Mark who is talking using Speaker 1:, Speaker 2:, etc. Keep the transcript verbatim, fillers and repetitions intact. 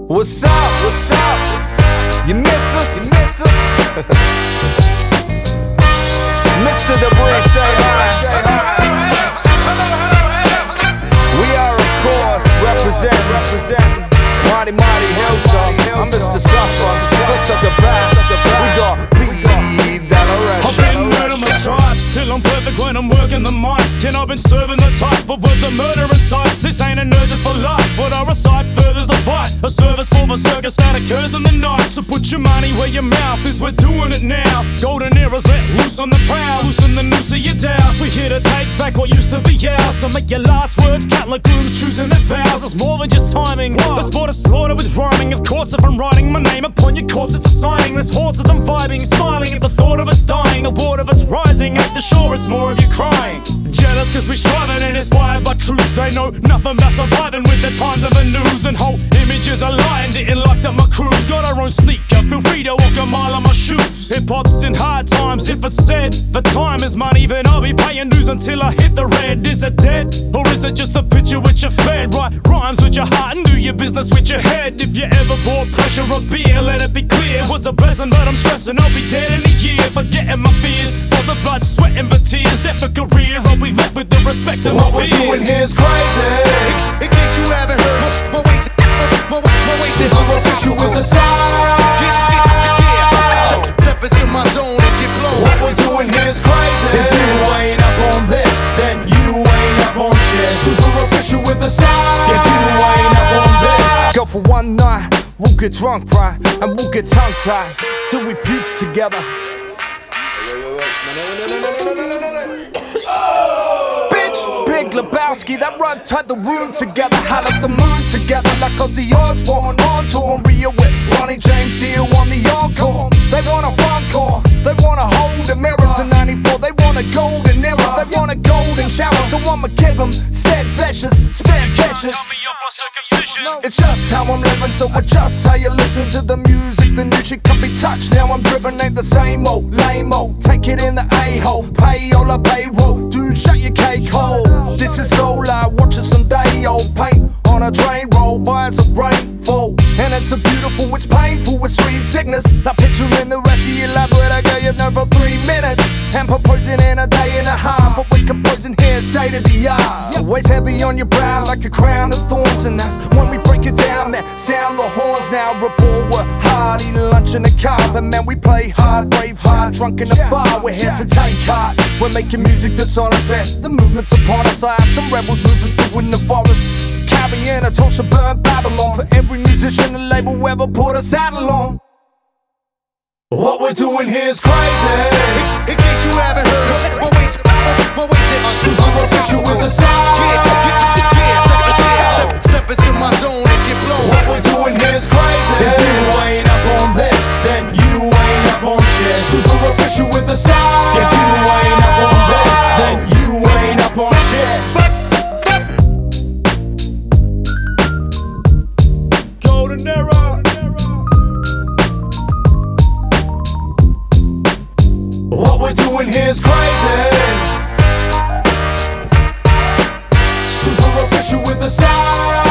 Speaker 1: What's up? What's up? You miss us? You miss us? Mister Debris, say hi. We are, of course, represent, represent Mighty Mighty Hilltop. I'm Mister Suffer, first of the back. We got P. Dalaresh.
Speaker 2: I've been murder my stripes till I'm perfect when I'm working the mic. And I've been serving the type of words of murder and sights. This ain't an urgent for life. What I recite furthers the fight. A service for the circus that occurs in the night. So put your money where your mouth is, we're doing it now. Golden eras let loose on the prowl. Loosen the noose of your doubts. We're here to take back what used to be ours. So make your last words count like grooms choosing their vows. It's more than just timing. Let's sport a slaughter with rhyming. Of course if I'm writing my name upon your corpse it's a signing. There's hordes of them vibing, smiling at the thought of us dying. The water of us rising, ain't the shore, it's more of you crying. Jealous cause we striving and inspired by truths. They know nothing about surviving with the times of the news. And whole images are lying, didn't like that my crew's got our own sneaker. Feel free to walk a mile on my shoes. Hip-hop's in hard times, if it's said the time is money, then I'll be paying dues until I hit the red. Is it dead? Or is it just a picture with your fed? Write rhymes with your heart and do your business with your head. If you ever bought pressure or beer, let it be clear. Was a blessing but I'm stressing, I'll be dead in a year. Forgetting my fears, for the blood, sweat and the tears. If a career, I'll be left with the respect of
Speaker 1: What
Speaker 2: my
Speaker 1: we're
Speaker 2: peers.
Speaker 1: doing here's crazy.
Speaker 3: In case you haven't heard, my ways, my ways, my ways,
Speaker 1: Super official with the style.
Speaker 3: Step into my zone and get blown.
Speaker 1: What we're doing here's crazy. If you ain't up on this, then you ain't up on shit. Super official with the style. If you ain't up on this, go for one night, we'll get drunk, right? And we'll get tongue tied till we puke together. Bitch, Big Lebowski, that run tied the room together. Had up the moon together like Ozzy Osbourne. On tour on Rio with Ronnie James Dio on the encore. They want a fun core, they want to hold a mirror to ninety-four. They want a golden era, they want a golden shower. So I'ma give them said vicious, spit vicious. It's just how I'm living, so adjust how you listen to the music. The new shit can be touched, now I'm driven, ain't the same old lame-o. Take it in the a-hole, pay all the payroll. Dude, shut your cake hole. This is so loud, watching some day-old paint on a drain roll by as a rainfall. And it's a beautiful, it's painful, it's sweet sickness. Now picturing the rest of your life with a girl you've known for three minutes. And put poison in a day and a half, but we can poison here, state of the art. Always heavy on your brow like a crown of thorns. And that's when we break it down, man, sound the horns now. Reborn, we're hard, eating lunch in the car. But man, we play hard, brave hard, drunk in the bar. We're here to take heart, we're making music that's on us, man. The movement's upon us, I have some rebels moving through in the forest. Carrying a torch to burn Babylon for every musician and label ever put a saddle on. What we're doing here's crazy.
Speaker 3: In case you haven't heard, my ways, my ways,
Speaker 1: Super official with the style.
Speaker 3: Step into my zone and get blown.
Speaker 1: What we're doing here's crazy. If you ain't up on this, then you ain't up on shit. Super official with the style. If you ain't up on this, then you ain't up on shit.
Speaker 2: Golden era.
Speaker 1: What we're doing here's crazy. Super official with the style.